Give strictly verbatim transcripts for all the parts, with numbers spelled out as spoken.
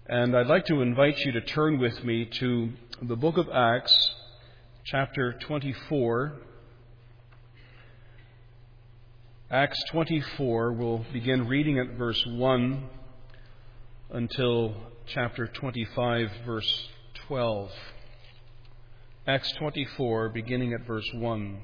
And I'd like to invite you to turn with me to the book of Acts, chapter twenty-four. Acts twenty-four, we'll begin reading at verse one until chapter twenty-five, verse twelve. Acts twenty-four, beginning at verse one.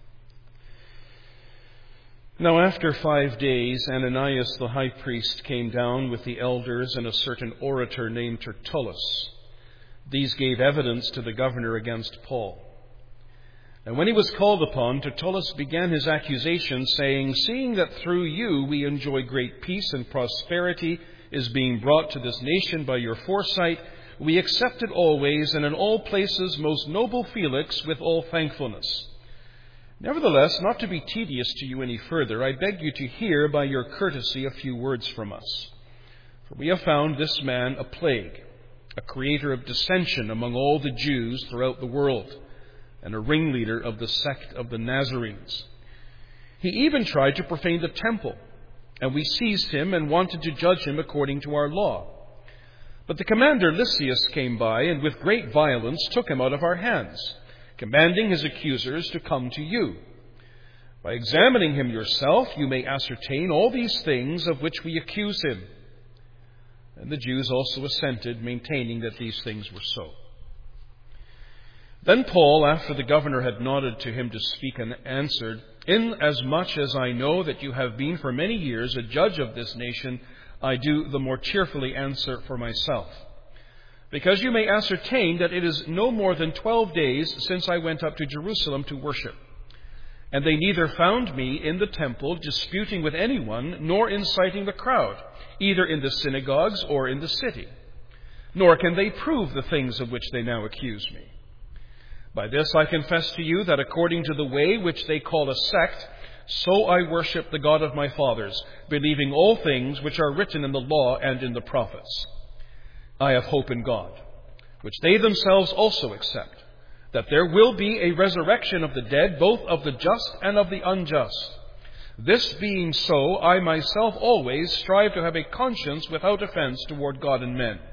Now after five days, Ananias the high priest came down with the elders and a certain orator named Tertullus. These gave evidence to the governor against Paul. And when he was called upon, Tertullus began his accusation, saying, "Seeing that through you we enjoy great peace and prosperity is being brought to this nation by your foresight, we accept it always and in all places, most noble Felix, with all thankfulness. Nevertheless, not to be tedious to you any further, I beg you to hear by your courtesy a few words from us. For we have found this man a plague, a creator of dissension among all the Jews throughout the world, and a ringleader of the sect of the Nazarenes. He even tried to profane the temple, and we seized him and wanted to judge him according to our law. But the commander Lysias came by, and with great violence took him out of our hands, commanding his accusers to come to you. By examining him yourself, you may ascertain all these things of which we accuse him." And the Jews also assented, maintaining that these things were so. Then Paul, after the governor had nodded to him to speak, and answered, "Inasmuch as I know that you have been for many years a judge of this nation, I do the more cheerfully answer for myself. Because you may ascertain that it is no more than twelve days since I went up to Jerusalem to worship. And they neither found me in the temple disputing with anyone, nor inciting the crowd, either in the synagogues or in the city. Nor can they prove the things of which they now accuse me. By this I confess to you that according to the way which they call a sect, so I worship the God of my fathers, believing all things which are written in the law and in the prophets. I have hope in God, which they themselves also accept, that there will be a resurrection of the dead, both of the just and of the unjust. This being so, I myself always strive to have a conscience without offense toward God and men.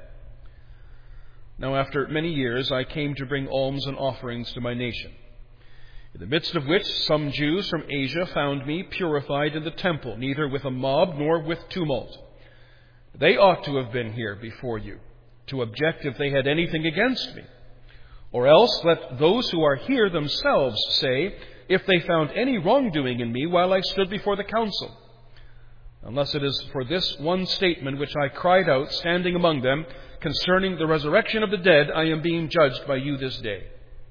Now after many years I came to bring alms and offerings to my nation, in the midst of which some Jews from Asia found me purified in the temple, neither with a mob nor with tumult. They ought to have been here before you, to object if they had anything against me. Or else let those who are here themselves say if they found any wrongdoing in me while I stood before the council. Unless it is for this one statement which I cried out, standing among them, concerning the resurrection of the dead, I am being judged by you this day."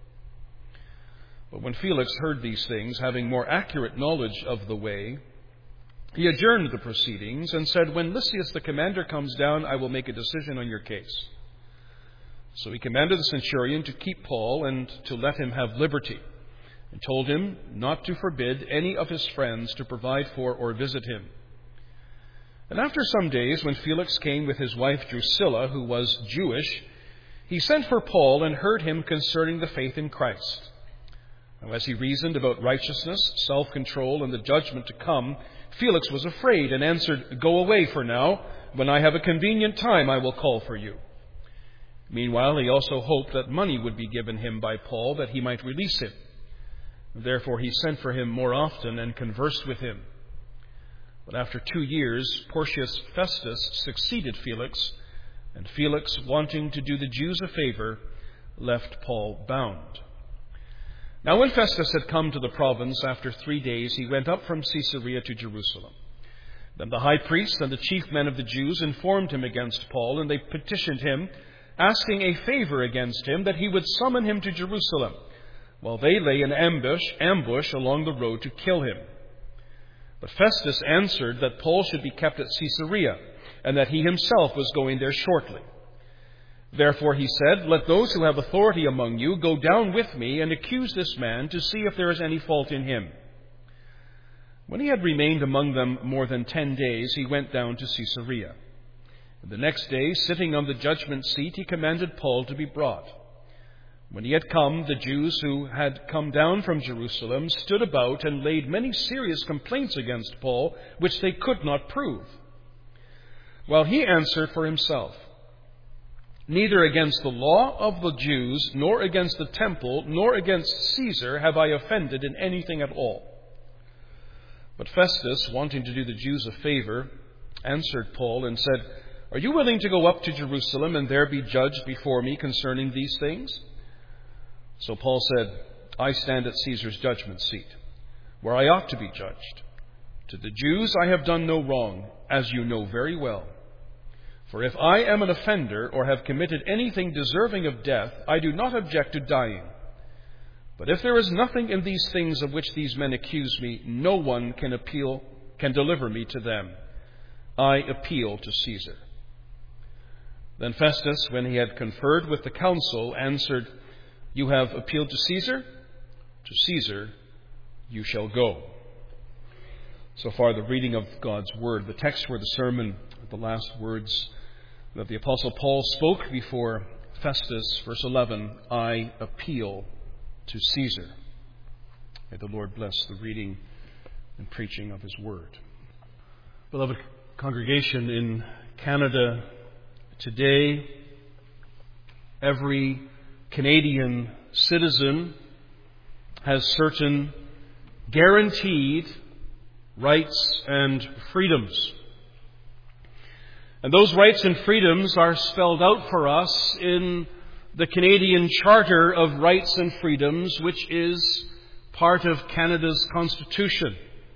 But when Felix heard these things, having more accurate knowledge of the way, he adjourned the proceedings and said, "When Lysias the commander comes down, I will make a decision on your case." So he commanded the centurion to keep Paul and to let him have liberty, and told him not to forbid any of his friends to provide for or visit him. And after some days, when Felix came with his wife Drusilla, who was Jewish, he sent for Paul and heard him concerning the faith in Christ. Now as he reasoned about righteousness, self-control, and the judgment to come, Felix was afraid and answered, "Go away for now. When I have a convenient time, I will call for you." Meanwhile, he also hoped that money would be given him by Paul, that he might release him. Therefore he sent for him more often and conversed with him. But after two years, Porcius Festus succeeded Felix, and Felix, wanting to do the Jews a favor, left Paul bound. Now when Festus had come to the province after three days, he went up from Caesarea to Jerusalem. Then the high priest and the chief men of the Jews informed him against Paul, and they petitioned him, asking a favor against him, that he would summon him to Jerusalem, while they lay in ambush, ambush along the road to kill him. But Festus answered that Paul should be kept at Caesarea, and that he himself was going there shortly. Therefore he said, "Let those who have authority among you go down with me and accuse this man to see if there is any fault in him." When he had remained among them more than ten days, he went down to Caesarea. And the next day, sitting on the judgment seat, he commanded Paul to be brought. When he had come, the Jews who had come down from Jerusalem stood about and laid many serious complaints against Paul, which they could not prove. While he answered for himself, Neither against the law of the Jews, nor against the temple, nor against Caesar have I offended in anything at all." But Festus, wanting to do the Jews a favor, answered Paul and said, "Are you willing to go up to Jerusalem and there be judged before me concerning these things?" So Paul said, "I stand at Caesar's judgment seat, where I ought to be judged. To the Jews I have done no wrong, as you know very well. For if I am an offender or have committed anything deserving of death, I do not object to dying. But if there is nothing in these things of which these men accuse me, no one can appeal, can deliver me to them. I appeal to Caesar." Then Festus, when he had conferred with the council, answered, "You have appealed to Caesar? To Caesar you shall go." So far, the reading of God's Word. The text for the sermon, the last words that the Apostle Paul spoke before Festus, verse eleven, "I appeal to Caesar." May the Lord bless the reading and preaching of His Word. Beloved congregation, in Canada today, every Canadian citizen has certain guaranteed rights and freedoms. And those rights and freedoms are spelled out for us in the Canadian Charter of Rights and Freedoms, which is part of Canada's Constitution.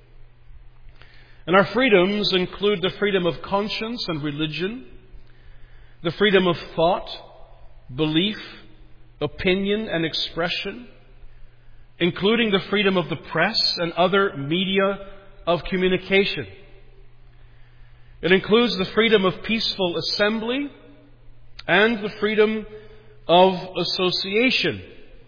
And our freedoms include the freedom of conscience and religion, the freedom of thought, belief, opinion, and expression, including the freedom of the press and other media of communication. It includes the freedom of peaceful assembly and the freedom of association.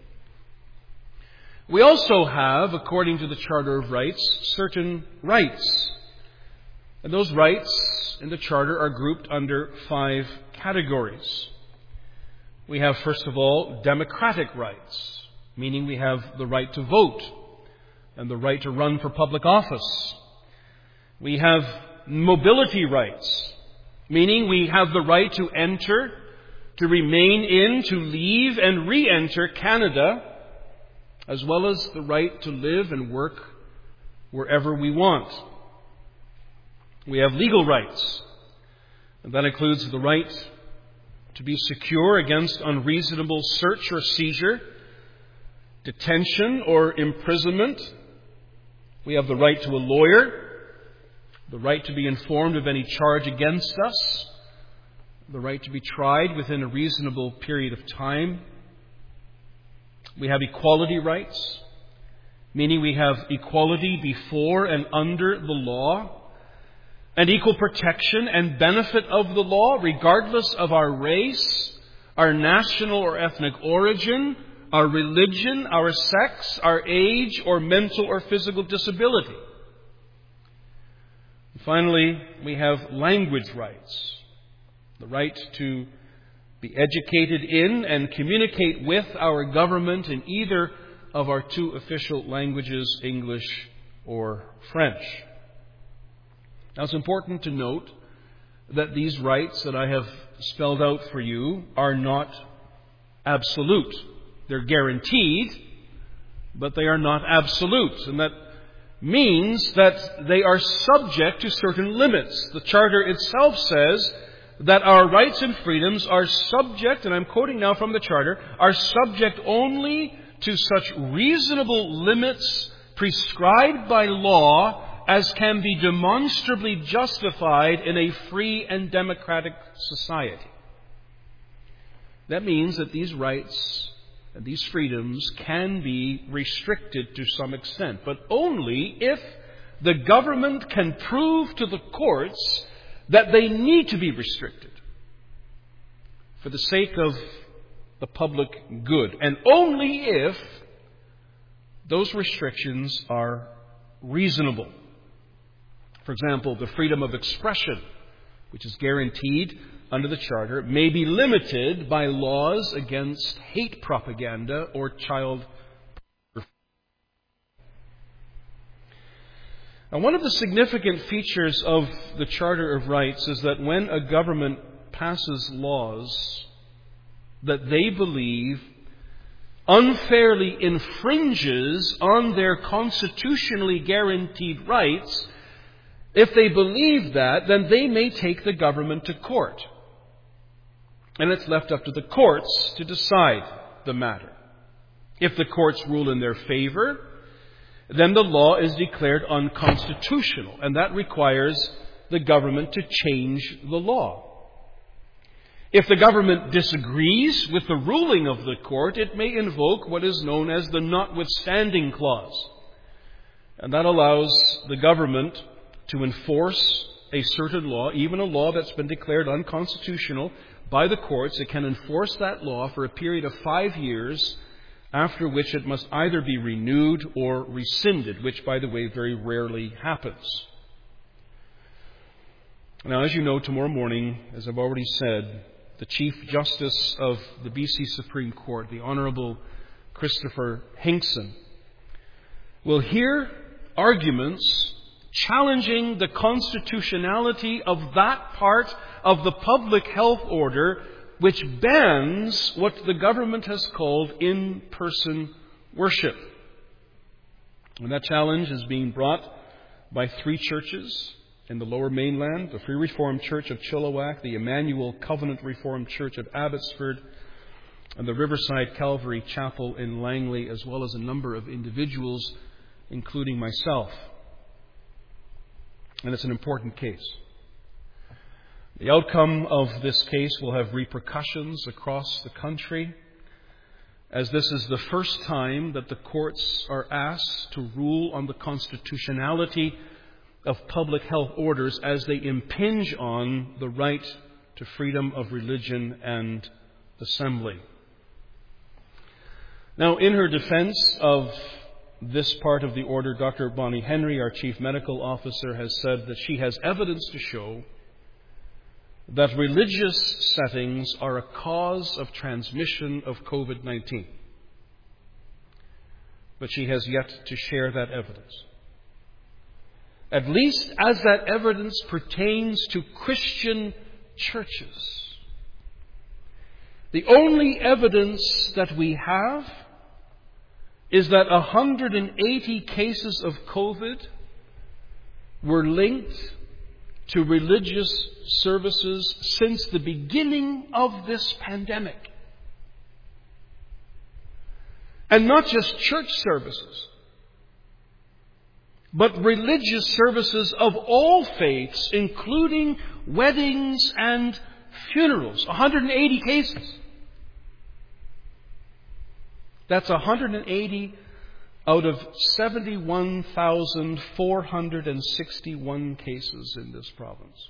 We also have, according to the Charter of Rights, certain rights. And those rights in the Charter are grouped under five categories. We have, first of all, democratic rights, meaning we have the right to vote and the right to run for public office. We have mobility rights, meaning we have the right to enter, to remain in, to leave and re-enter Canada, as well as the right to live and work wherever we want. We have legal rights, and that includes the right to be secure against unreasonable search or seizure, detention or imprisonment. We have the right to a lawyer, the right to be informed of any charge against us, the right to be tried within a reasonable period of time. We have equality rights, meaning we have equality before and under the law, and equal protection and benefit of the law, regardless of our race, our national or ethnic origin, our religion, our sex, our age, or mental or physical disability. And finally, we have language rights, the right to be educated in and communicate with our government in either of our two official languages, English or French. Now, it's important to note that these rights that I have spelled out for you are not absolute. They're guaranteed, but they are not absolute. And that means that they are subject to certain limits. The Charter itself says that our rights and freedoms are subject, and I'm quoting now from the Charter, are subject only to such reasonable limits prescribed by law as can be demonstrably justified in a free and democratic society. That means that these rights and these freedoms can be restricted to some extent, but only if the government can prove to the courts that they need to be restricted for the sake of the public good, and only if those restrictions are reasonable. For example, the freedom of expression, which is guaranteed under the Charter, may be limited by laws against hate propaganda or child pornography. Now, one of the significant features of the Charter of Rights is that when a government passes laws that they believe unfairly infringes on their constitutionally guaranteed rights, if they believe that, then they may take the government to court. And it's left up to the courts to decide the matter. If the courts rule in their favor, then the law is declared unconstitutional, and that requires the government to change the law. If the government disagrees with the ruling of the court, it may invoke what is known as the notwithstanding clause. And that allows the government to enforce a certain law, even a law that's been declared unconstitutional by the courts. It can enforce that law for a period of five years, after which it must either be renewed or rescinded, which, by the way, very rarely happens. Now, as you know, tomorrow morning, as I've already said, the Chief Justice of the B C Supreme Court, the Honourable Christopher Hinkson, will hear arguments challenging the constitutionality of that part of the public health order which bans what the government has called in-person worship. And that challenge is being brought by three churches in the Lower Mainland: the Free Reformed Church of Chilliwack, the Emmanuel Covenant Reformed Church of Abbotsford, and the Riverside Calvary Chapel in Langley, as well as a number of individuals, including myself. And it's an important case. The outcome of this case will have repercussions across the country, as this is the first time that the courts are asked to rule on the constitutionality of public health orders as they impinge on the right to freedom of religion and assembly. Now, in her defense of this part of the order, Doctor Bonnie Henry, our Chief Medical Officer, has said that she has evidence to show that religious settings are a cause of transmission of covid nineteen. But she has yet to share that evidence, at least as that evidence pertains to Christian churches. The only evidence that we have is that one hundred eighty cases of COVID were linked to religious services since the beginning of this pandemic. And not just church services, but religious services of all faiths, including weddings and funerals. one hundred eighty cases. That's one hundred eighty out of seventy-one thousand four hundred sixty-one cases in this province,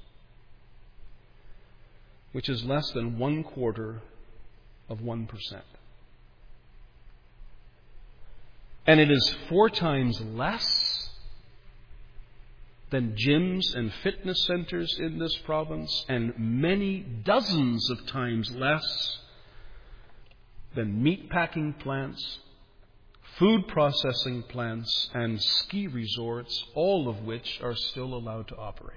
which is less than one quarter of one percent. And it is four times less than gyms and fitness centers in this province, and many dozens of times less than meatpacking plants, food processing plants, and ski resorts, all of which are still allowed to operate.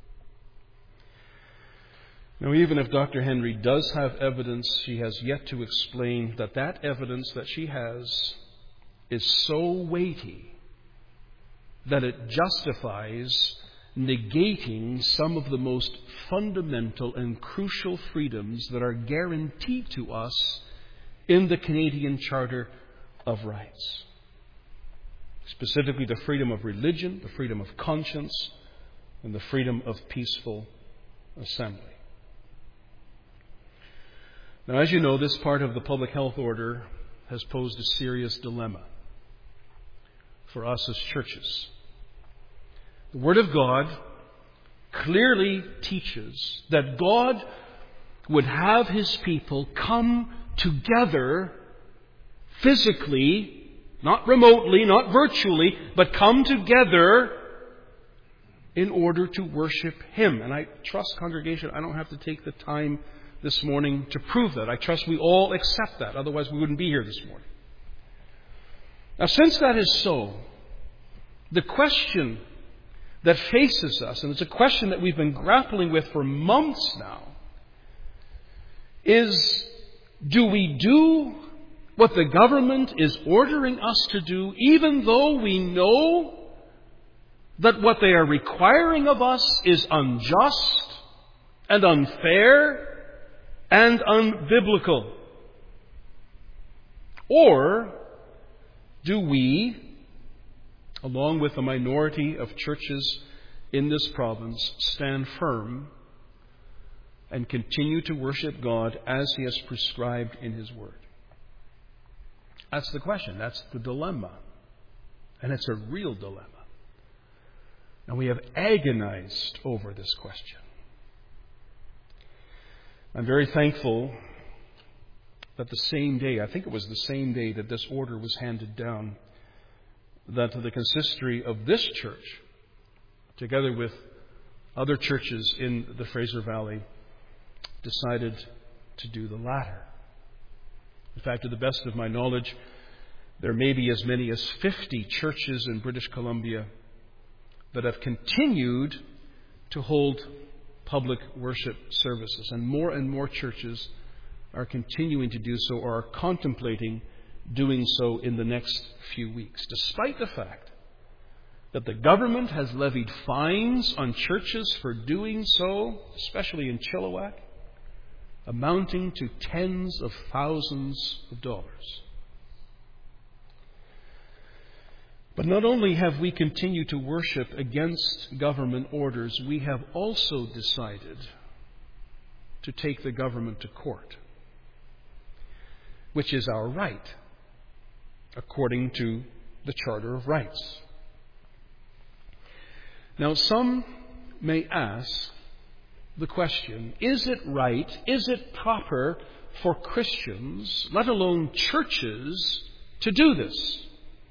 Now, even if Doctor Henry does have evidence, she has yet to explain that that evidence that she has is so weighty that it justifies negating some of the most fundamental and crucial freedoms that are guaranteed to us in the Canadian Charter of Rights. Specifically, the freedom of religion, the freedom of conscience, and the freedom of peaceful assembly. Now, as you know, this part of the public health order has posed a serious dilemma for us as churches. The Word of God clearly teaches that God would have His people come together physically, not remotely, not virtually, but come together in order to worship Him. And I trust, congregation, I don't have to take the time this morning to prove that. I trust we all accept that. Otherwise, we wouldn't be here this morning. Now, since that is so, the question that faces us, and it's a question that we've been grappling with for months now, is Do we do what the government is ordering us to do, even though we know that what they are requiring of us is unjust and unfair and unbiblical? Or do we, along with a minority of churches in this province, stand firm and continue to worship God as He has prescribed in His Word? That's the question. That's the dilemma. And it's a real dilemma. And we have agonized over this question. I'm very thankful that the same day, I think it was the same day that this order was handed down, that the consistory of this church, together with other churches in the Fraser Valley, decided to do the latter. In fact, to the best of my knowledge, there may be as many as fifty churches in British Columbia that have continued to hold public worship services. And more and more churches are continuing to do so or are contemplating doing so in the next few weeks, despite the fact that the government has levied fines on churches for doing so, especially in Chilliwack, amounting to tens of thousands of dollars. But not only have we continued to worship against government orders, we have also decided to take the government to court, which is our right, according to the Charter of Rights. Now, some may ask the question, is it right, is it proper for Christians, let alone churches, to do this?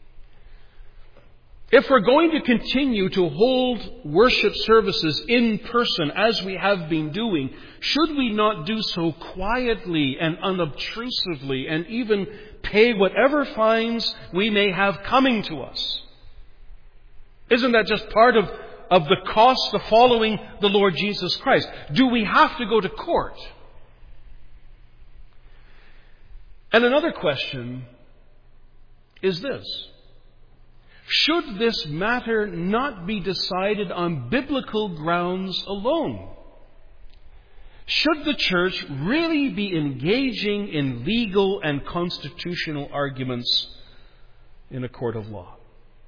If we're going to continue to hold worship services in person as we have been doing, should we not do so quietly and unobtrusively and even pay whatever fines we may have coming to us? Isn't that just part of, of the cost of following the Lord Jesus Christ? Do we have to go to court? And another question is this. Should this matter not be decided on biblical grounds alone? Should the church really be engaging in legal and constitutional arguments in a court of law?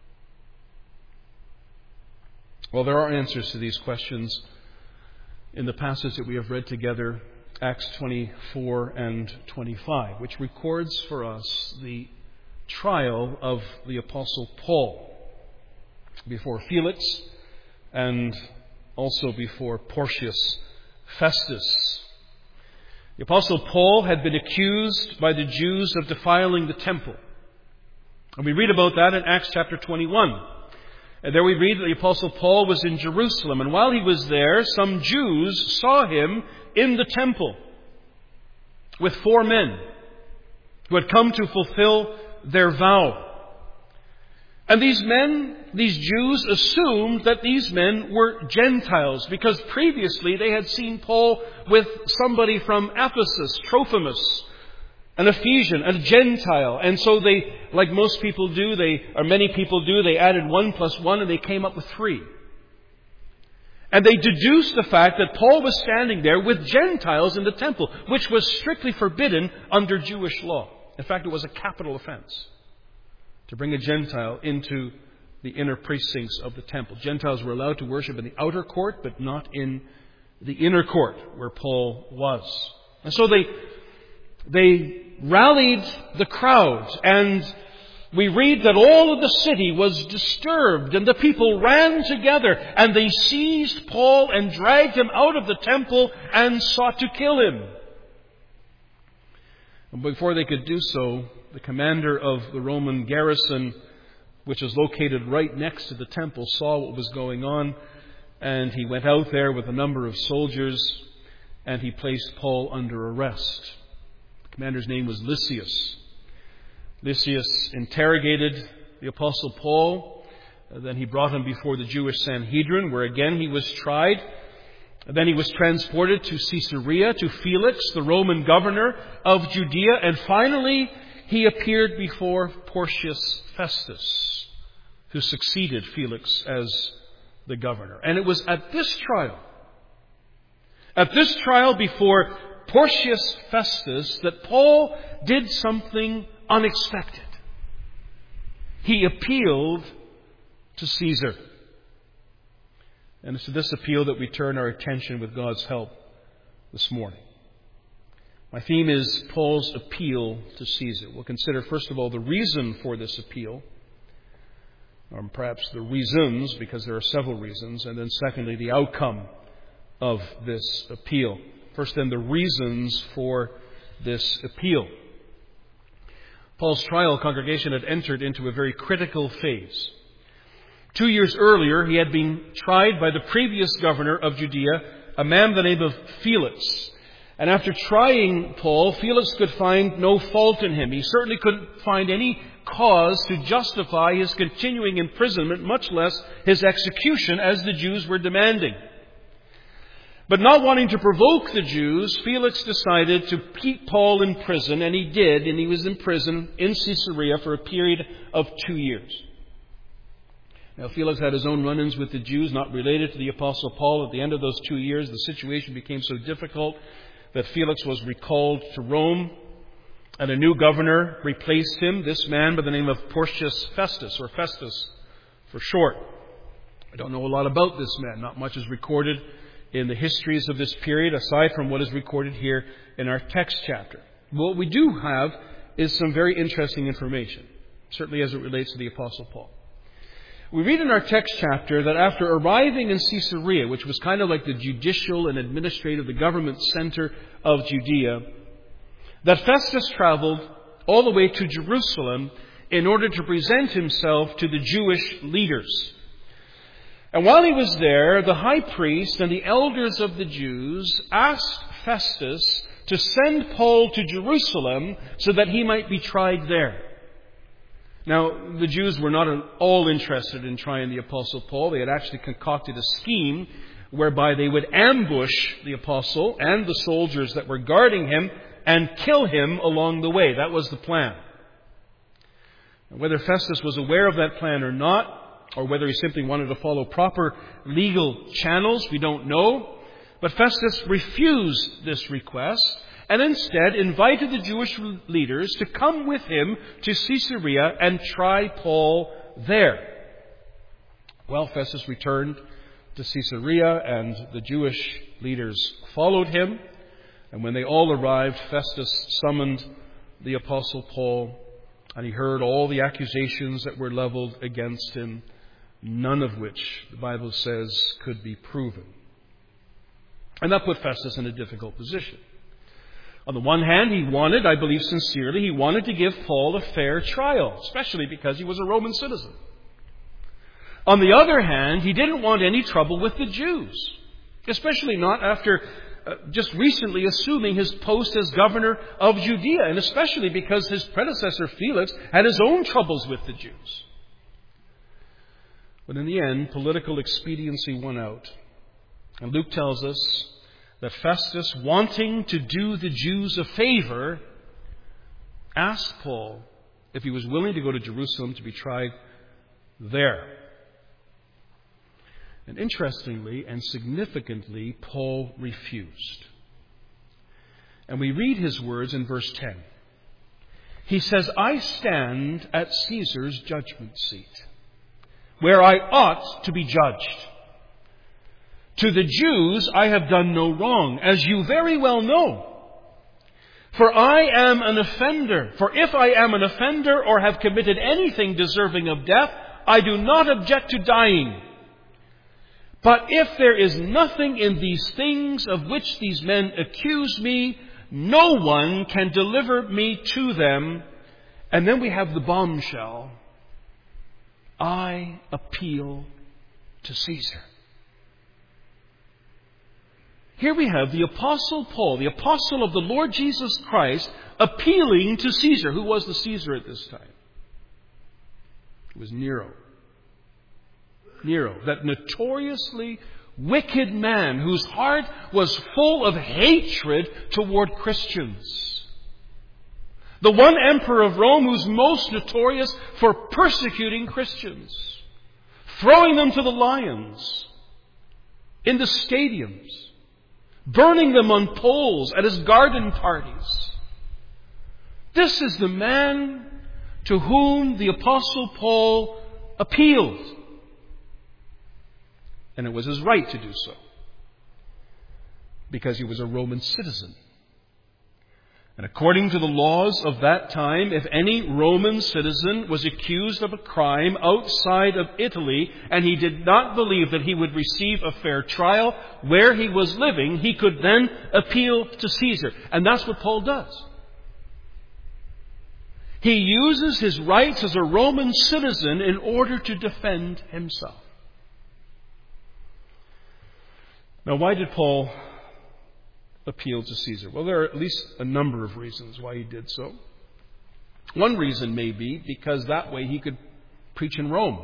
Well, there are answers to these questions in the passage that we have read together, Acts twenty-four and twenty-five, which records for us the trial of the Apostle Paul before Felix and also before Porcius Festus. The Apostle Paul had been accused by the Jews of defiling the temple. And we read about that in Acts chapter twenty-one. And there we read that the Apostle Paul was in Jerusalem. And while he was there, some Jews saw him in the temple with four men who had come to fulfill their vow. And these men, these Jews, assumed that these men were Gentiles because previously they had seen Paul with somebody from Ephesus, Trophimus, an Ephesian, a Gentile. And so they, like most people do, they, or many people do, they added one plus one and they came up with three. And they deduced the fact that Paul was standing there with Gentiles in the temple, which was strictly forbidden under Jewish law. In fact, it was a capital offense to bring a Gentile into the inner precincts of the temple. Gentiles were allowed to worship in the outer court, but not in the inner court where Paul was. And so they, they rallied the crowd, and we read that all of the city was disturbed, and the people ran together, and they seized Paul and dragged him out of the temple and sought to kill him. And before they could do so, the commander of the Roman garrison, which is located right next to the temple, saw what was going on, and he went out there with a number of soldiers, and he placed Paul under arrest. The commander's name was Lysias. Lysias interrogated the Apostle Paul. Then he brought him before the Jewish Sanhedrin, where again he was tried. And then he was transported to Caesarea, to Felix, the Roman governor of Judea. And finally, he appeared before Porcius Festus, who succeeded Felix as the governor. And it was at this trial, at this trial before Porcius Festus, that Paul did something unexpected. He appealed to Caesar. And it's to this appeal that we turn our attention with God's help this morning. My theme is Paul's appeal to Caesar. We'll consider, first of all, the reason for this appeal, or perhaps the reasons, because there are several reasons, and then secondly, the outcome of this appeal. First, then, the reasons for this appeal. Paul's trial congregation had entered into a very critical phase. Two years earlier, he had been tried by the previous governor of Judea, a man by the name of Felix. And after trying Paul, Felix could find no fault in him. He certainly couldn't find any cause to justify his continuing imprisonment, much less his execution, as the Jews were demanding. But not wanting to provoke the Jews, Felix decided to keep Paul in prison, and he did, and he was in prison in Caesarea for a period of two years. Now, Felix had his own run-ins with the Jews, not related to the Apostle Paul. At the end of those two years, the situation became so difficult that Felix was recalled to Rome, and a new governor replaced him, this man by the name of Porcius Festus, or Festus for short. I don't know a lot about this man. Not much is recorded in the histories of this period, aside from what is recorded here in our text chapter. What we do have is some very interesting information, certainly as it relates to the Apostle Paul. We read in our text chapter that after arriving in Caesarea, which was kind of like the judicial and administrative, the government center of Judea, that Festus traveled all the way to Jerusalem in order to present himself to the Jewish leaders. And while he was there, the high priest and the elders of the Jews asked Festus to send Paul to Jerusalem so that he might be tried there. Now, the Jews were not at all interested in trying the Apostle Paul. They had actually concocted a scheme whereby they would ambush the Apostle and the soldiers that were guarding him and kill him along the way. That was the plan. Whether Festus was aware of that plan or not, or whether he simply wanted to follow proper legal channels, we don't know. But Festus refused this request, and instead invited the Jewish leaders to come with him to Caesarea and try Paul there. Well, Festus returned to Caesarea, and the Jewish leaders followed him. And when they all arrived, Festus summoned the Apostle Paul, and he heard all the accusations that were leveled against him, none of which, the Bible says, could be proven. And that put Festus in a difficult position. On the one hand, he wanted, I believe sincerely, he wanted to give Paul a fair trial, especially because he was a Roman citizen. On the other hand, he didn't want any trouble with the Jews, especially not after uh, just recently assuming his post as governor of Judea, and especially because his predecessor Felix had his own troubles with the Jews. But in the end, political expediency won out. And Luke tells us that Festus, wanting to do the Jews a favor, asked Paul if he was willing to go to Jerusalem to be tried there. And interestingly and significantly, Paul refused. And we read his words in verse ten. He says, "I stand at Caesar's judgment seat, where I ought to be judged. To the Jews I have done no wrong, as you very well know. For I am an offender. For if I am an offender or have committed anything deserving of death, I do not object to dying. But if there is nothing in these things of which these men accuse me, no one can deliver me to them." And then we have the bombshell. "I appeal to Caesar." Here we have the Apostle Paul, the apostle of the Lord Jesus Christ, appealing to Caesar. Who was the Caesar at this time? It was Nero. Nero, that notoriously wicked man whose heart was full of hatred toward Christians. The one emperor of Rome who's most notorious for persecuting Christians, throwing them to the lions, in the stadiums, burning them on poles at his garden parties. This is the man to whom the Apostle Paul appealed. And it was his right to do so, because he was a Roman citizen. And according to the laws of that time, if any Roman citizen was accused of a crime outside of Italy and he did not believe that he would receive a fair trial where he was living, he could then appeal to Caesar. And that's what Paul does. He uses his rights as a Roman citizen in order to defend himself. Now, why did Paul appeal to Caesar? Well, there are at least a number of reasons why he did so. One reason may be because that way he could preach in Rome.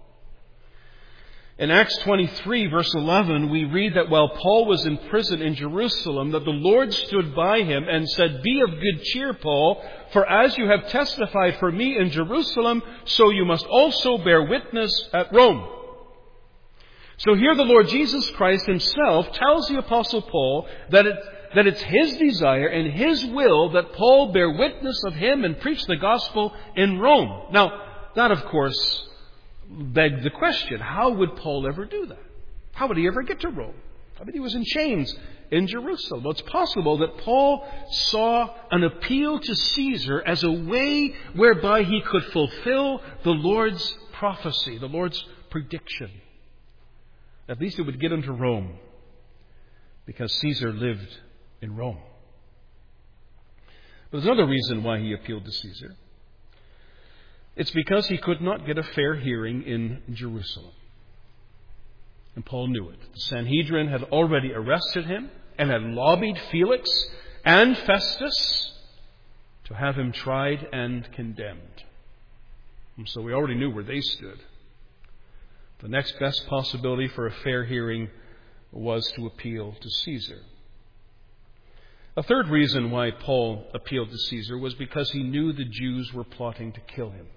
In Acts twenty-three, verse eleven, we read that while Paul was in prison in Jerusalem, that the Lord stood by him and said, "Be of good cheer, Paul, for as you have testified for me in Jerusalem, so you must also bear witness at Rome." So here the Lord Jesus Christ himself tells the Apostle Paul that it, that it's his desire and his will that Paul bear witness of him and preach the gospel in Rome. Now, that of course begged the question, how would Paul ever do that? How would he ever get to Rome? I mean, he was in chains in Jerusalem. Well, it's possible that Paul saw an appeal to Caesar as a way whereby he could fulfill the Lord's prophecy, the Lord's prediction. At least it would get him to Rome, because Caesar lived in Rome. But there's another reason why he appealed to Caesar. It's because he could not get a fair hearing in Jerusalem. And Paul knew it. The Sanhedrin had already arrested him and had lobbied Felix and Festus to have him tried and condemned. And so we already knew where they stood. The next best possibility for a fair hearing was to appeal to Caesar. A third reason why Paul appealed to Caesar was because he knew the Jews were plotting to kill him.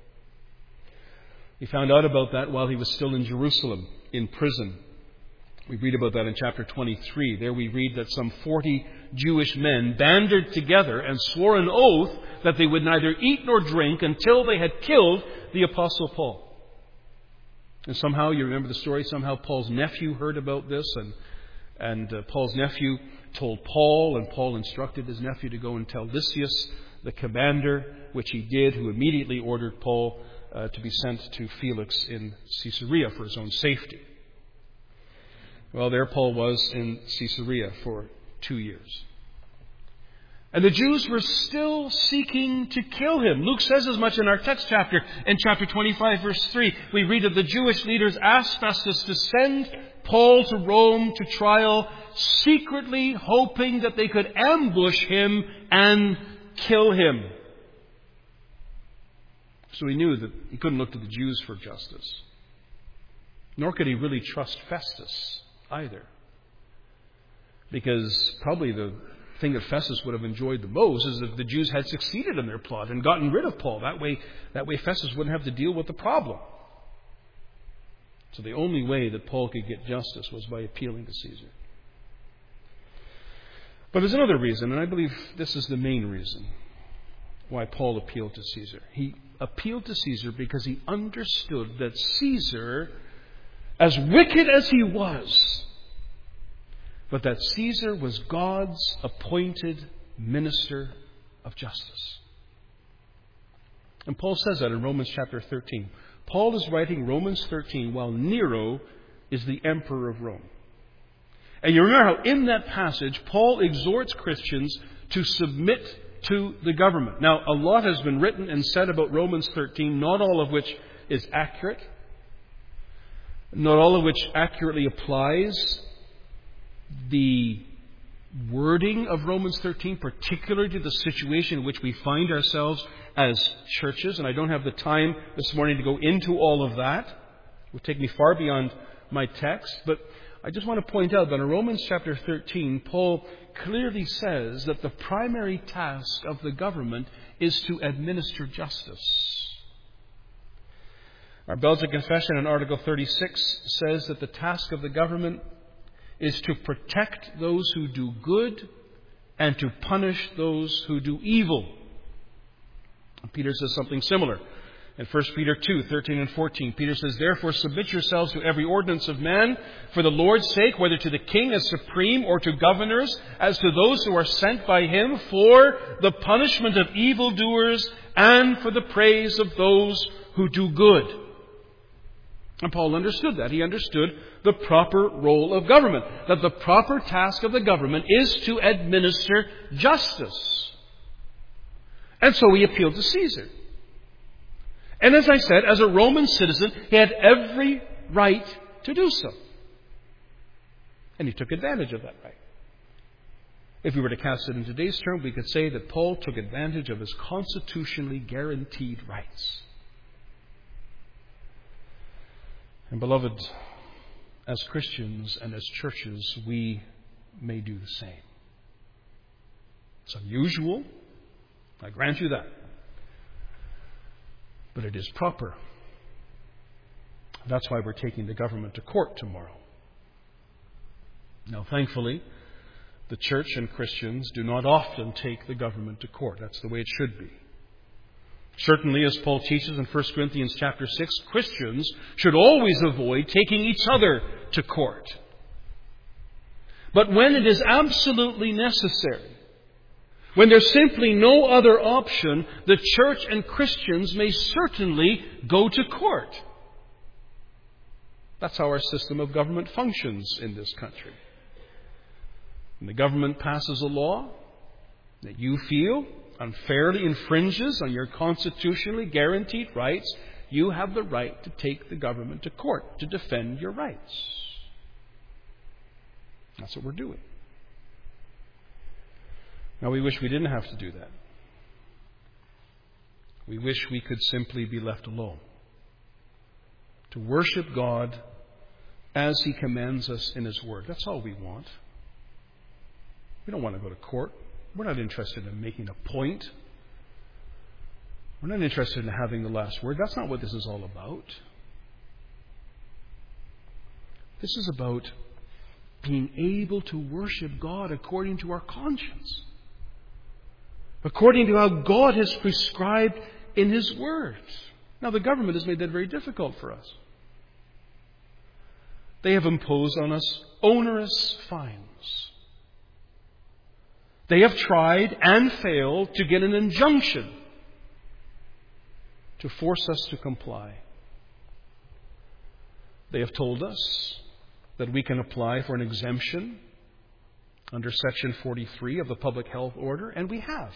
He found out about that while he was still in Jerusalem, in prison. We read about that in chapter twenty-three. There we read that some forty Jewish men banded together and swore an oath that they would neither eat nor drink until they had killed the Apostle Paul. And somehow, you remember the story, somehow Paul's nephew heard about this, and, and uh, Paul's nephew told Paul, and Paul instructed his nephew to go and tell Lysias, the commander, which he did, who immediately ordered Paul uh, to be sent to Felix in Caesarea for his own safety. Well, there Paul was in Caesarea for two years. And the Jews were still seeking to kill him. Luke says as much in our text chapter. In chapter twenty-five, verse three, we read that the Jewish leaders asked Festus to send Paul to Rome to trial, secretly hoping that they could ambush him and kill him. So he knew that he couldn't look to the Jews for justice. Nor could he really trust Festus either. Because probably the thing that Festus would have enjoyed the most is if the Jews had succeeded in their plot and gotten rid of Paul. That way, that way Festus wouldn't have to deal with the problem. So the only way that Paul could get justice was by appealing to Caesar. But there's another reason, and I believe this is the main reason why Paul appealed to Caesar. He appealed to Caesar because he understood that Caesar, as wicked as he was, but that Caesar was God's appointed minister of justice. And Paul says that in Romans chapter thirteen. Paul is writing Romans thirteen while Nero is the emperor of Rome. And you remember how in that passage, Paul exhorts Christians to submit to the government. Now, a lot has been written and said about Romans thirteen, not all of which is accurate, not all of which accurately applies the wording of Romans thirteen, particularly to the situation in which we find ourselves as churches. And I don't have the time this morning to go into all of that. It would take me far beyond my text. But I just want to point out that in Romans chapter thirteen, Paul clearly says that the primary task of the government is to administer justice. Our Belgian Confession in Article thirty-six says that the task of the government is to protect those who do good and to punish those who do evil. Peter says something similar. In First Peter two, thirteen and fourteen, Peter says, "Therefore submit yourselves to every ordinance of man for the Lord's sake, whether to the king as supreme or to governors, as to those who are sent by him for the punishment of evildoers and for the praise of those who do good." And Paul understood that. He understood the proper role of government, that the proper task of the government is to administer justice. And so he appealed to Caesar. And as I said, as a Roman citizen, he had every right to do so. And he took advantage of that right. If we were to cast it in today's term, we could say that Paul took advantage of his constitutionally guaranteed rights. And beloved, as Christians and as churches, we may do the same. It's unusual, I grant you that. But it is proper. That's why we're taking the government to court tomorrow. Now, thankfully, the church and Christians do not often take the government to court. That's the way it should be. Certainly, as Paul teaches in First Corinthians chapter six, Christians should always avoid taking each other to court. But when it is absolutely necessary, when there's simply no other option, the church and Christians may certainly go to court. That's how our system of government functions in this country. When the government passes a law that you feel unfairly infringes on your constitutionally guaranteed rights, you have the right to take the government to court to defend your rights. That's what we're doing. Now, we wish we didn't have to do that. We wish we could simply be left alone to worship God as He commands us in His Word. That's all we want. We don't want to go to court. We're not interested in making a point. We're not interested in having the last word. That's not what this is all about. This is about being able to worship God according to our conscience, according to how God has prescribed in His Word. Now, the government has made that very difficult for us. They have imposed on us onerous fines. They have tried and failed to get an injunction to force us to comply. They have told us that we can apply for an exemption under Section forty-three of the Public Health Order, and we have.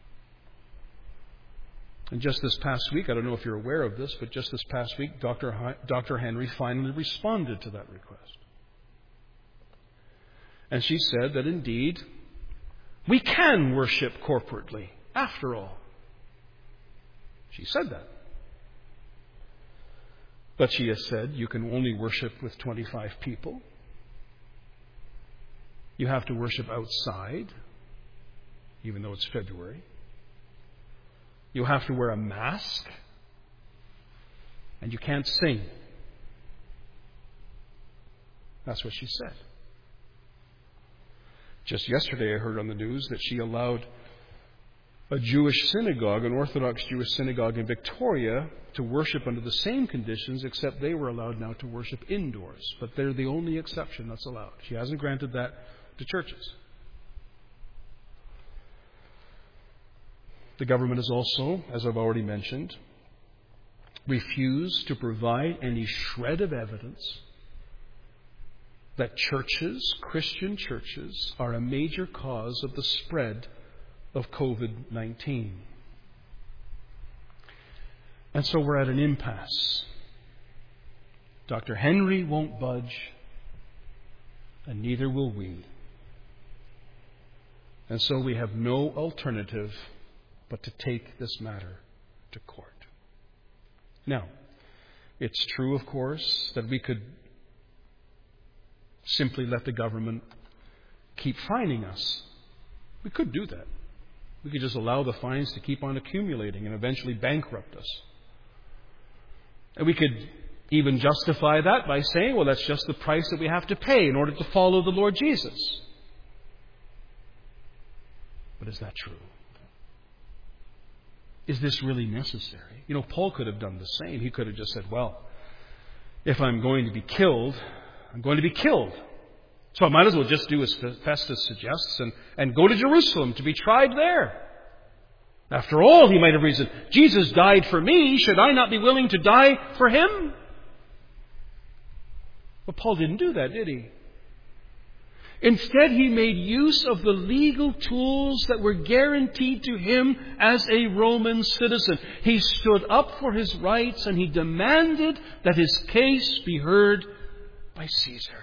And just this past week, I don't know if you're aware of this, but just this past week, Doctor Hi- Doctor Henry finally responded to that request. And she said that indeed, we can worship corporately, after all. She said that. But she has said you can only worship with twenty-five people. You have to worship outside, even though it's February. You have to wear a mask. And you can't sing. That's what she said. Just yesterday I heard on the news that she allowed a Jewish synagogue, an Orthodox Jewish synagogue in Victoria, to worship under the same conditions, except they were allowed now to worship indoors. But they're the only exception that's allowed. She hasn't granted that to churches. The government has also, as I've already mentioned, refused to provide any shred of evidence that churches, Christian churches, are a major cause of the spread of covid nineteen. And so we're at an impasse. Doctor Henry won't budge, and neither will we. And so we have no alternative but to take this matter to court. Now, it's true, of course, that we could simply let the government keep fining us. We could do that. We could just allow the fines to keep on accumulating and eventually bankrupt us. And we could even justify that by saying, well, that's just the price that we have to pay in order to follow the Lord Jesus. But is that true? Is this really necessary? You know, Paul could have done the same. He could have just said, well, if I'm going to be killed, I'm going to be killed. So I might as well just do as Festus suggests and, and go to Jerusalem to be tried there. After all, he might have reasoned, Jesus died for me. Should I not be willing to die for him? But Paul didn't do that, did he? Instead, he made use of the legal tools that were guaranteed to him as a Roman citizen. He stood up for his rights and he demanded that his case be heard by Caesar.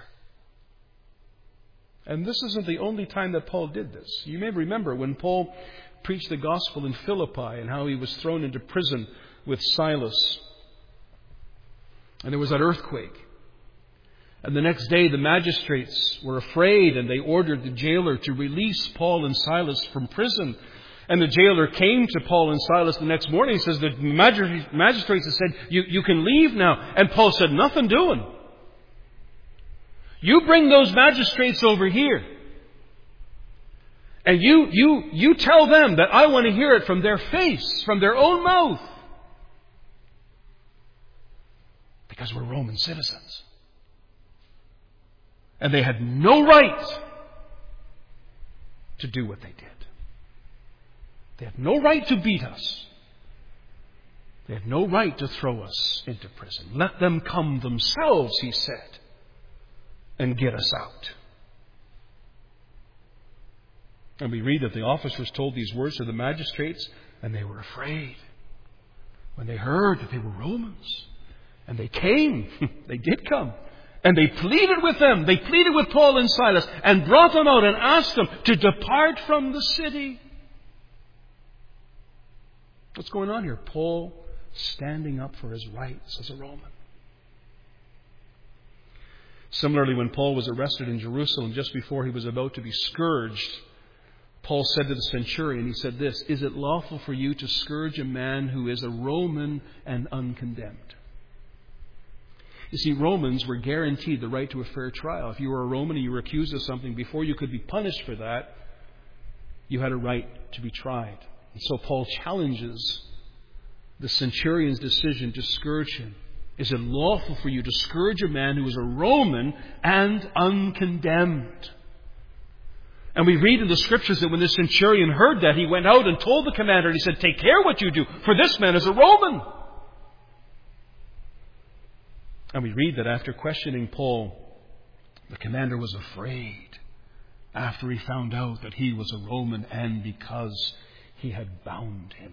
And this isn't the only time that Paul did this. You may remember when Paul preached the gospel in Philippi and how he was thrown into prison with Silas. And there was that earthquake. And the next day the magistrates were afraid and they ordered the jailer to release Paul and Silas from prison. And the jailer came to Paul and Silas the next morning and says, the magistrates have said, you, you can leave now. And Paul said, nothing doing. You bring those magistrates over here. And you, you, you tell them that I want to hear it from their face, from their own mouth. Because we're Roman citizens. And they had no right to do what they did. They had no right to beat us. They had no right to throw us into prison. Let them come themselves, he said, and get us out. And we read that the officers told these words to the magistrates, and they were afraid when they heard that they were Romans. And they came. They did come. And they pleaded with them. They pleaded with Paul and Silas and brought them out and asked them to depart from the city. What's going on here? Paul standing up for his rights as a Roman. Similarly, when Paul was arrested in Jerusalem just before he was about to be scourged, Paul said to the centurion, he said this, "Is it lawful for you to scourge a man who is a Roman and uncondemned?" You see, Romans were guaranteed the right to a fair trial. If you were a Roman and you were accused of something, before you could be punished for that, you had a right to be tried. And so Paul challenges the centurion's decision to scourge him. Is it lawful for you to scourge a man who is a Roman and uncondemned? And we read in the Scriptures that when the centurion heard that, he went out and told the commander, and he said, "Take care what you do, for this man is a Roman." And we read that after questioning Paul, the commander was afraid after he found out that he was a Roman and because he had bound him.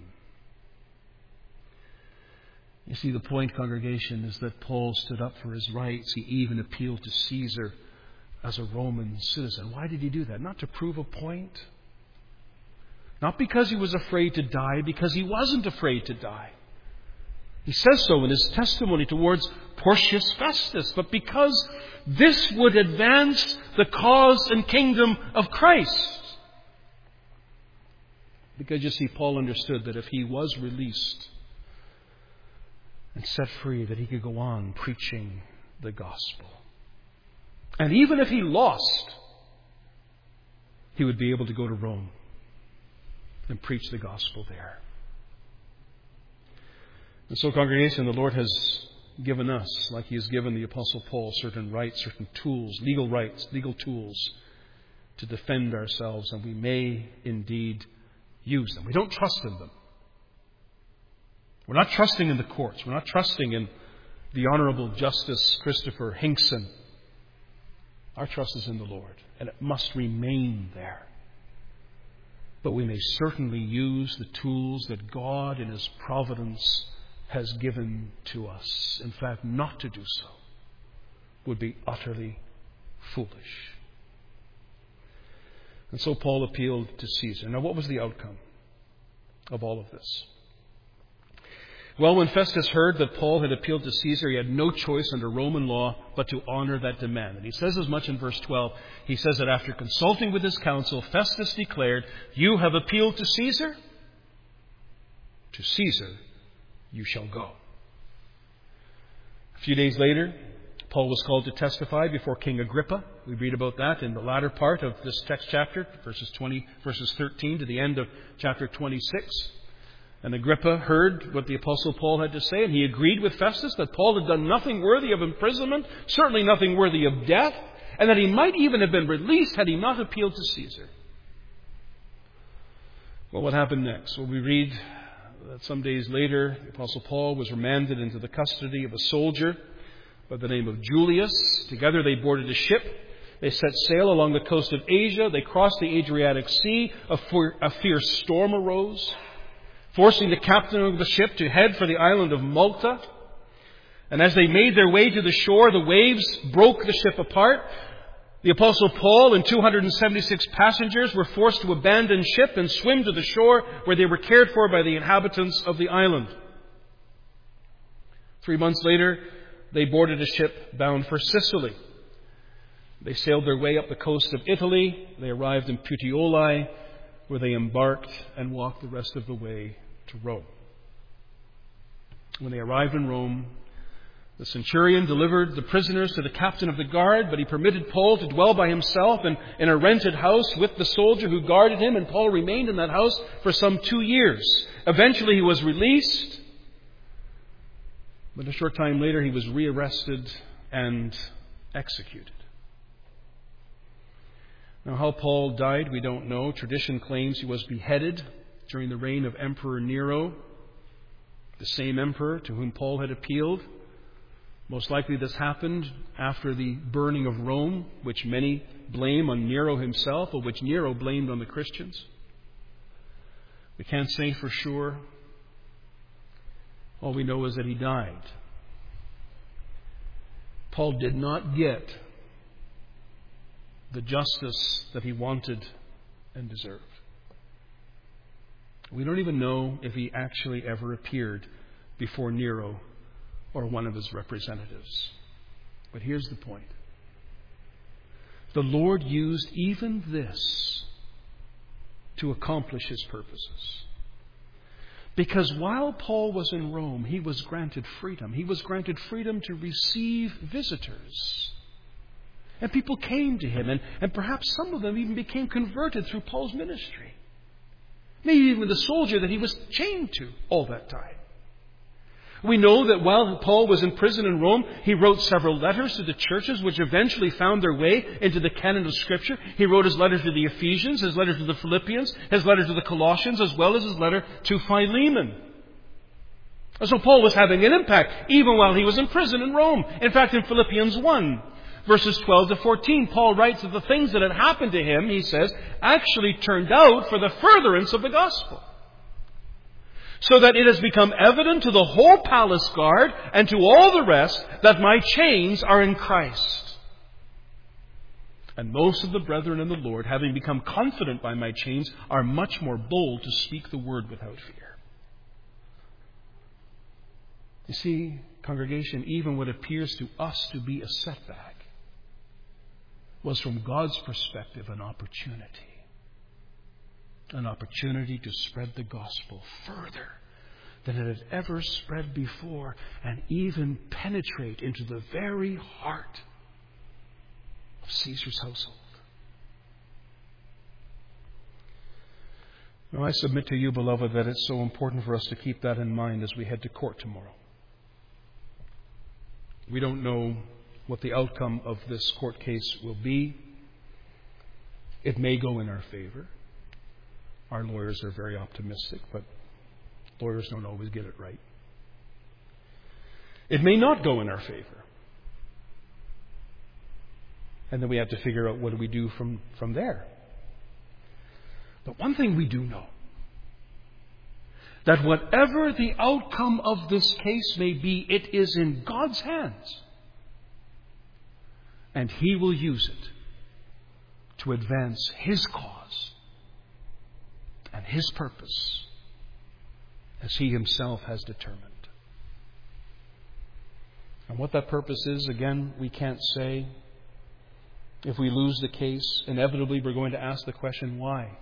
You see, the point, congregation, is that Paul stood up for his rights. He even appealed to Caesar as a Roman citizen. Why did he do that? Not to prove a point. Not because he was afraid to die, because he wasn't afraid to die. He says so in his testimony towards Porcius Festus, but because this would advance the cause and kingdom of Christ. Because you see, Paul understood that if he was released and set free, that he could go on preaching the gospel. And even if he lost, he would be able to go to Rome and preach the gospel there. And so, congregation, the Lord has given us, like He has given the Apostle Paul, certain rights, certain tools, legal rights, legal tools to defend ourselves, and we may indeed use them. We don't trust in them. We're not trusting in the courts. We're not trusting in the Honorable Justice Christopher Hinkson. Our trust is in the Lord, and it must remain there. But we may certainly use the tools that God in His providence has given to us. In fact, not to do so would be utterly foolish. And so Paul appealed to Caesar. Now, what was the outcome of all of this? Well, when Festus heard that Paul had appealed to Caesar, he had no choice under Roman law but to honor that demand. And he says as much in verse twelve. He says that after consulting with his council, Festus declared, "You have appealed to Caesar? To Caesar you shall go." A few days later, Paul was called to testify before King Agrippa. We read about that in the latter part of this text chapter, verses twenty, verses thirteen to the end of chapter twenty-six. And Agrippa heard what the Apostle Paul had to say, and he agreed with Festus that Paul had done nothing worthy of imprisonment, certainly nothing worthy of death, and that he might even have been released had he not appealed to Caesar. Well, what happened next? Well, we read that some days later, the Apostle Paul was remanded into the custody of a soldier by the name of Julius. Together they boarded a ship. They set sail along the coast of Asia. They crossed the Adriatic Sea. A, for, a fierce storm arose, forcing the captain of the ship to head for the island of Malta. And as they made their way to the shore, the waves broke the ship apart. The Apostle Paul and two hundred seventy-six passengers were forced to abandon ship and swim to the shore, where they were cared for by the inhabitants of the island. Three months later, they boarded a ship bound for Sicily. They sailed their way up the coast of Italy. They arrived in Puteoli, where they embarked and walked the rest of the way to Rome. When they arrived in Rome, the centurion delivered the prisoners to the captain of the guard, but he permitted Paul to dwell by himself in, in a rented house with the soldier who guarded him, and Paul remained in that house for some two years. Eventually he was released, but a short time later he was rearrested and executed. Now, how Paul died, we don't know. Tradition claims he was beheaded during the reign of Emperor Nero, the same emperor to whom Paul had appealed. Most likely this happened after the burning of Rome, which many blame on Nero himself, or which Nero blamed on the Christians. We can't say for sure. All we know is that he died. Paul did not get the justice that he wanted and deserved. We don't even know if he actually ever appeared before Nero or one of his representatives. But here's the point. The Lord used even this to accomplish his purposes. Because while Paul was in Rome, he was granted freedom. He was granted freedom to receive visitors. And people came to him, and, and perhaps some of them even became converted through Paul's ministry. Maybe even the soldier that he was chained to all that time. We know that while Paul was in prison in Rome, he wrote several letters to the churches which eventually found their way into the canon of Scripture. He wrote his letter to the Ephesians, his letter to the Philippians, his letter to the Colossians, as well as his letter to Philemon. And so Paul was having an impact even while he was in prison in Rome. In fact, in Philippians one, verses twelve to fourteen, Paul writes that the things that had happened to him, he says, actually turned out for the furtherance of the gospel. So that it has become evident to the whole palace guard and to all the rest that my chains are in Christ. And most of the brethren in the Lord, having become confident by my chains, are much more bold to speak the word without fear. You see, congregation, even what appears to us to be a setback was from God's perspective an opportunity. An opportunity to spread the gospel further than it had ever spread before, and even penetrate into the very heart of Caesar's household. Now, I submit to you, beloved, that it's so important for us to keep that in mind as we head to court tomorrow. We don't know what the outcome of this court case will be. It may go in our favor. Our lawyers are very optimistic, but lawyers don't always get it right. It may not go in our favor. And then we have to figure out what do we do from, from there. But one thing we do know, that whatever the outcome of this case may be, it is in God's hands. And He will use it to advance His cause and His purpose as He Himself has determined. And what that purpose is, again, we can't say. If we lose the case, inevitably we're going to ask the question, why?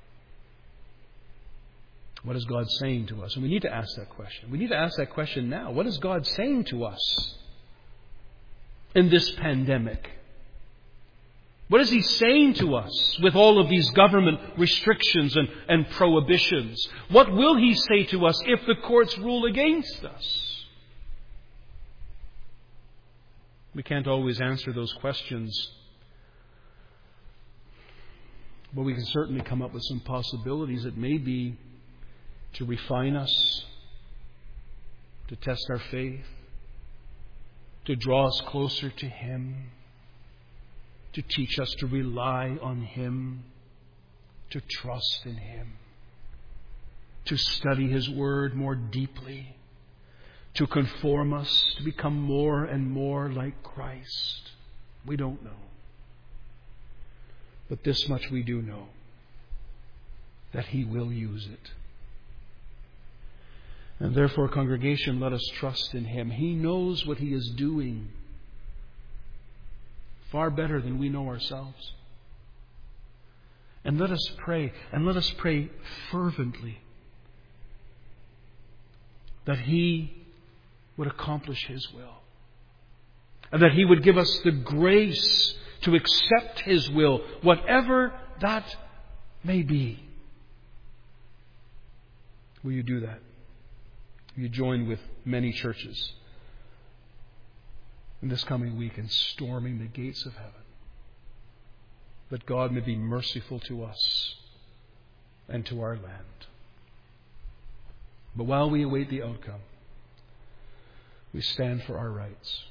What is God saying to us? And we need to ask that question. We need to ask that question now. What is God saying to us in this pandemic? What is He saying to us with all of these government restrictions and, and prohibitions? What will He say to us if the courts rule against us? We can't always answer those questions, but we can certainly come up with some possibilities. It may be to refine us, to test our faith, to draw us closer to Him, to teach us to rely on Him, to trust in Him, to study His Word more deeply, to conform us, to become more and more like Christ. We don't know. But this much we do know, that He will use it. And therefore, congregation, let us trust in Him. He knows what He is doing far better than we know ourselves. And let us pray, and let us pray fervently that He would accomplish His will. And that He would give us the grace to accept His will, whatever that may be. Will you do that? Will you join with many churches in this coming week in storming the gates of heaven, that God may be merciful to us and to our land? But while we await the outcome, we stand for our rights.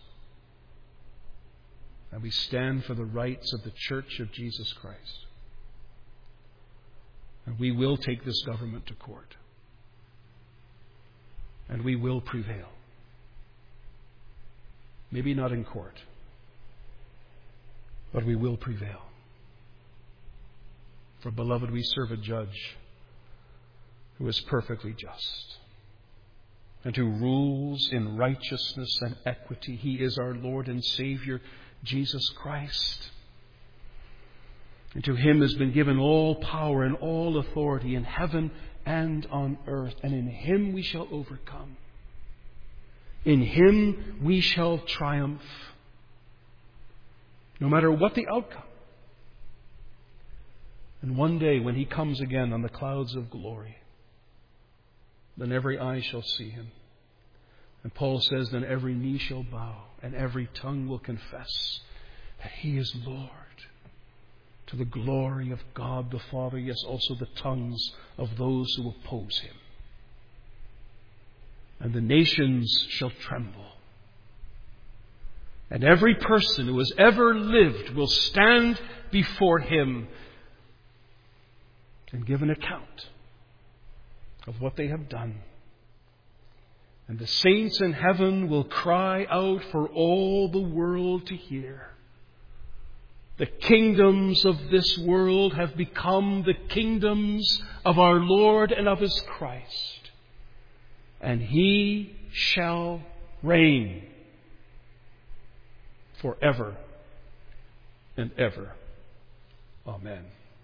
And we stand for the rights of the Church of Jesus Christ. And we will take this government to court. And we will prevail. Maybe not in court, but we will prevail. For, beloved, we serve a judge who is perfectly just and who rules in righteousness and equity. He is our Lord and Savior, Jesus Christ. And to Him has been given all power and all authority in heaven and on earth. And in Him we shall overcome. In Him we shall triumph, no matter what the outcome. And one day when He comes again on the clouds of glory, then every eye shall see Him. And Paul says, then every knee shall bow and every tongue will confess that He is Lord, to the glory of God the Father, yes, also the tongues of those who oppose Him. And the nations shall tremble. And every person who has ever lived will stand before Him and give an account of what they have done. And the saints in heaven will cry out for all the world to hear. The kingdoms of this world have become the kingdoms of our Lord and of His Christ. And He shall reign forever and ever. Amen.